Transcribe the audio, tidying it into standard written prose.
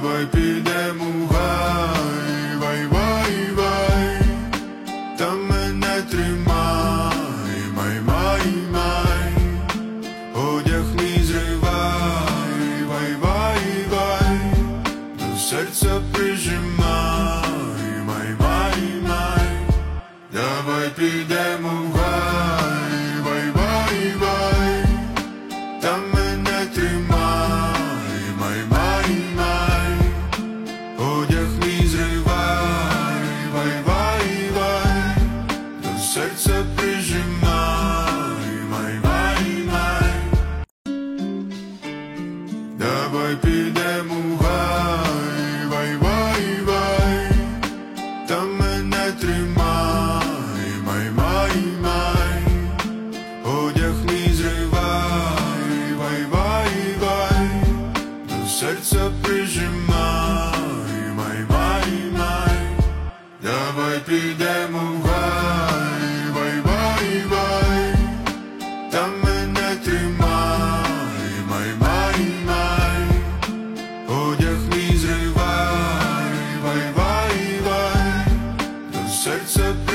давай підемо в гай, вай, вай, вай, там мене тримай, май, май, май, одяг мій зривай, вай, вай, вай, до серця прижимай, май, май, май, давай підемо в гай, вай, вай, вай, там мене тримай, май, май, май, одяг мій зривай, вай, вай, вай, до серця прижимай, май, май, май, давай підемо в гай, вай, вай, вай, там мене тримай, май, май, май, одяг мій зривай, вай, вай, вай, до серця прижимай, май, май, май, давай підемо в гай, вай, вай, вай, там мене тримай, май, май, май, одяг мій зривай, вай, вай, вай, до серця